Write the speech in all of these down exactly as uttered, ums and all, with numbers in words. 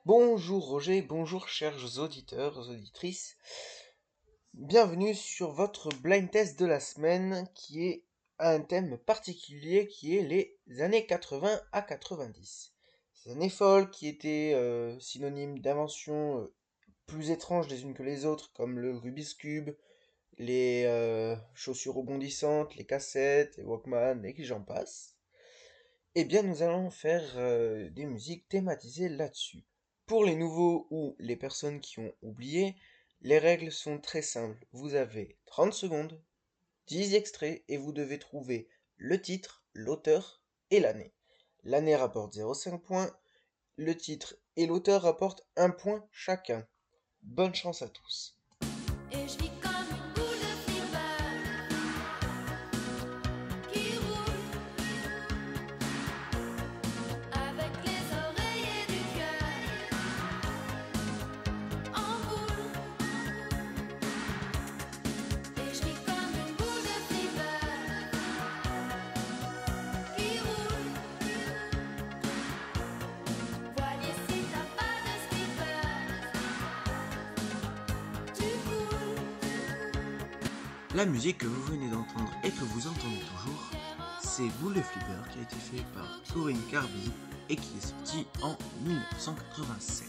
Bonjour Roger, bonjour chers auditeurs, auditrices. Bienvenue sur votre blind test de la semaine qui est un thème particulier qui est les années quatre-vingts à quatre-vingt-dix. Ces années folles qui étaient euh, synonymes d'inventions euh, plus étranges les unes que les autres comme le Rubik's Cube, les euh, chaussures rebondissantes, les cassettes, les Walkman et que j'en passe. Eh bien, nous allons faire euh, des musiques thématisées là-dessus. Pour les nouveaux ou les personnes qui ont oublié, les règles sont très simples. Vous avez trente secondes, dix extraits et vous devez trouver le titre, l'auteur et l'année. L'année rapporte zéro virgule cinq points, le titre et l'auteur rapportent un point chacun. Bonne chance à tous. Et je vis comme une boule de flipper qui roule avec les oreillers du cœur en boule. Et je vis comme une boule de flipper qui roule. Voilier si t'as pas de skipper, tu coules. La musique que vous venez d'entendre et que vous entendez toujours, c'est Boule de Flipper qui a été fait par Corinne Carby et qui est sorti en dix-neuf cent quatre-vingt-sept.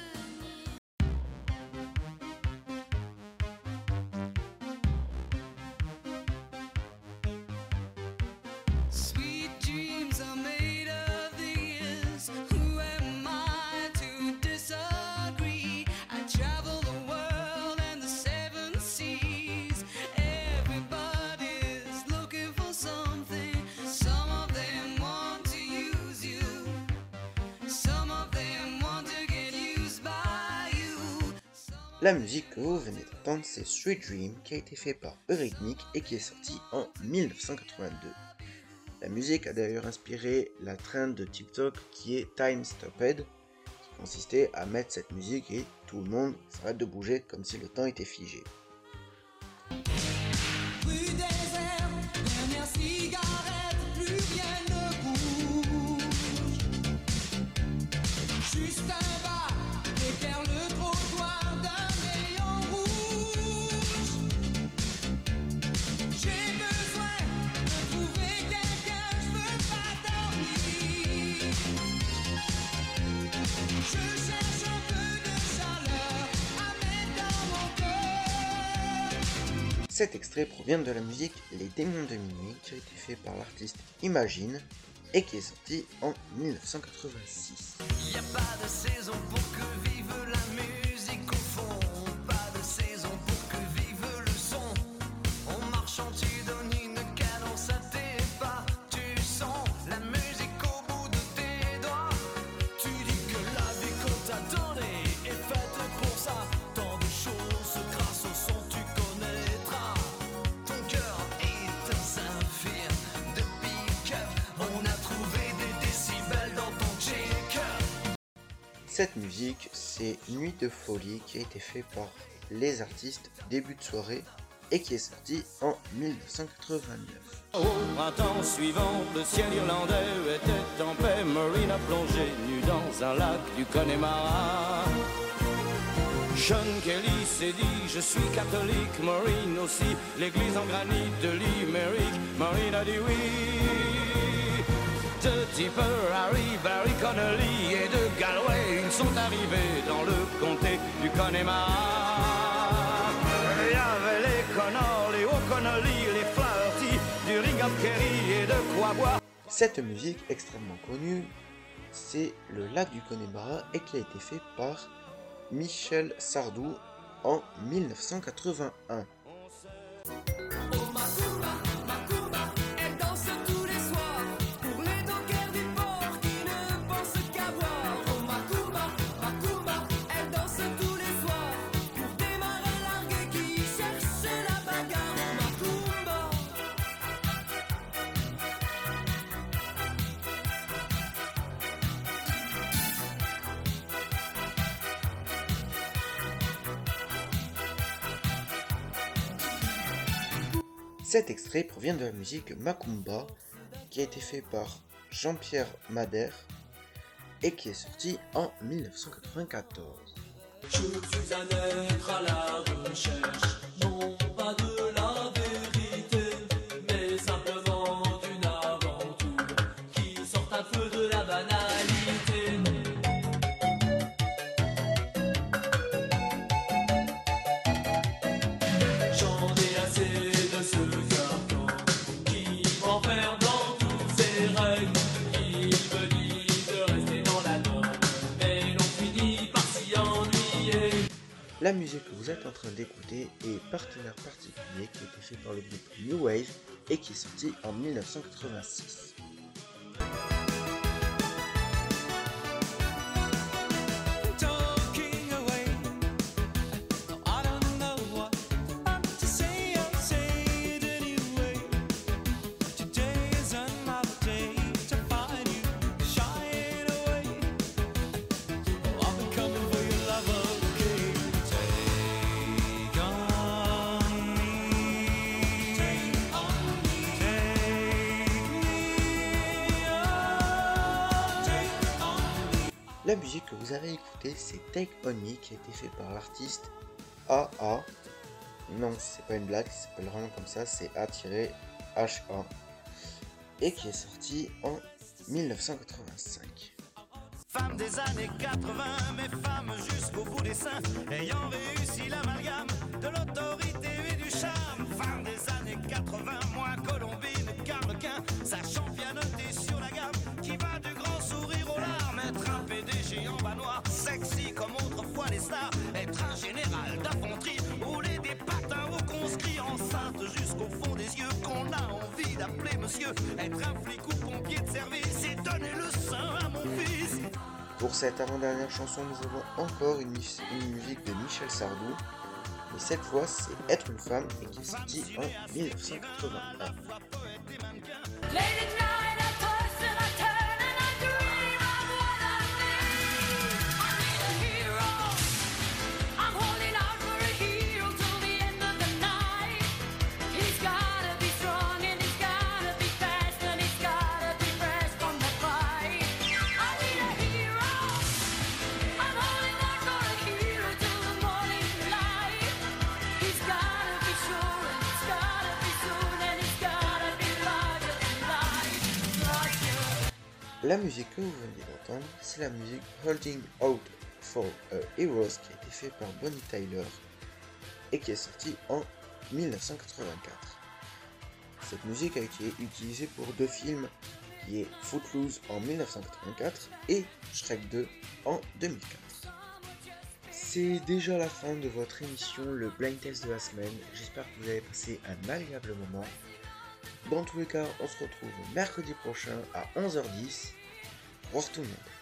Sweet dreams are made of these. Who am I to disagree? I travel the world and the seven seas. Everybody's looking for something. Some of them want to use you. Some of them want to get used by you. La musique que vous venez d'entendre, c'est Sweet Dream qui a été fait par Eurythmics et qui est sorti en dix-neuf cent quatre-vingt-deux. La musique a d'ailleurs inspiré la trend de TikTok qui est Time Stopped, qui consistait à mettre cette musique et tout le monde s'arrête de bouger comme si le temps était figé. Plus désert, dernière cigarette, plus rien ne bouge. Juste un bar, éclaire le trottoir d'un rayon rouge. J'ai besoin de trouver quelqu'un, je veux pas dormir. Je cherche un peu de chaleur à mettre dans mon cœur. Cet extrait provient de la musique Les Démons de Minuit qui a été fait par l'artiste Imagine et qui est sorti en dix-neuf cent quatre-vingt-six. Y a pas de saison pour que vive la musique au fond. Pas de saison pour que vive le son. En marchant tu donnes une cadence à tes pas. Tu sens la musique au bout de tes doigts. Tu dis que la vie qu'on t'a donnée est faite pour ça. Tant de choses grâce au son tu connaîtras. Ton cœur est un saphir de pick-up. On a trouvé des décibels dans ton check-up. Cette musique, c'est Nuit de folie qui a été fait par les artistes Début de soirée et qui est sorti en dix-neuf cent quatre-vingt-neuf. Au printemps suivant, le ciel irlandais était en paix. Maureen a plongé nue dans un lac du Connemara. Sean Kelly s'est dit, je suis catholique. Maureen aussi, l'église en granit de Limerick. Maureen a dit oui. De Tipper, Harry, Barry Connolly et de Galway, ils sont arrivés dans le comté du Connemara. Il y avait les Connors, les O'Connolly, les Flaherty, du Ring of Kerry et de quoi boire. Cette musique extrêmement connue, c'est le lac du Connemara et qui a été fait par Michel Sardou en dix-neuf cent quatre-vingt-un. Oh Macumba, Macumba, elle danse tous les soirs pour les dockers du port qui ne pensent qu'à boire. Oh Macumba, Macumba, elle danse tous les soirs pour des marins largués qui cherchent la bagarre. Oh Macumba. Cet extrait provient de la musique Macumba qui a été fait par Jean-Pierre Madère et qui est sorti en mille neuf cent quatre-vingt-quatorze. Je suis un être à la recherche, non pas de la vérité, mais simplement d'une aventure qui sort un peu de la banalité. J'en ai assez de ce carcan qui m'enferme dans toutes ses règles, qui me dit de rester dans la norme, mais l'on finit par s'y ennuyer. La musique que vous êtes en train d'écouter est Partenaire particulier qui a été fait par le groupe New Wave et qui est sorti en mille neuf cent quatre-vingt-six. Talking away, I don't know what to say. I'll say it anyway. Today is another day to find you shying away. I've been coming for your love, okay? Take on me, take on me, take me on, take on me. La musique que vous avez écoutée, c'est Take On Me qui a été fait par l'artiste A A. Non, c'est pas une blague, ça s'appelle vraiment comme ça, c'est A-H A. Et qui est sorti en mille neuf cent quatre-vingt-cinq. Femme des années quatre-vingts, mais femme jusqu'au bout des seins, ayant réussi l'amalgame de l'autorité et du charme. Femme des années quatre-vingts, moi Colombine, Carlequin, sachant bien noter sur la gamme, qui va du grand sourire aux larmes. Être un P D G en bas noir, sexy comme autrefois les stars. Être un général d'infanterie, rouler des patins aux conscrits, enceinte jusqu'au fond des yeux, qu'on a envie d'appeler monsieur. Être un flic ou pompier de service et donner le sein à mon fils. Pour cette avant-dernière chanson, nous avons encore une, mus- une musique de Michel Sardou, mais cette fois c'est Être une femme et qui est sorti en mille neuf cent quatre-vingt-un. Late at night, I toss and I turn and I dream of what I need. I need a hero. I'm holding out for a hero till the end of the night. He's gotta be strong and he's gotta be fast and he's gotta be fresh from the fight. I need a hero. I'm holding out for a hero till the morning light. He's gotta be sure and he's gotta be soon and he's gotta be larger than life. Larger. La musique que vous venez d'entendre, c'est la musique Holding Out for a Heroes qui a été faite par Bonnie Tyler et qui est sortie en mille neuf cent quatre-vingt-quatre. Cette musique a été utilisée pour deux films qui est Footloose en mille neuf cent quatre-vingt-quatre et Shrek deux en deux mille quatre. C'est déjà la fin de votre émission, le blind test de la semaine. J'espère que vous avez passé un agréable moment. Dans tous les cas, on se retrouve mercredi prochain à onze heures dix. Au revoir tout le monde.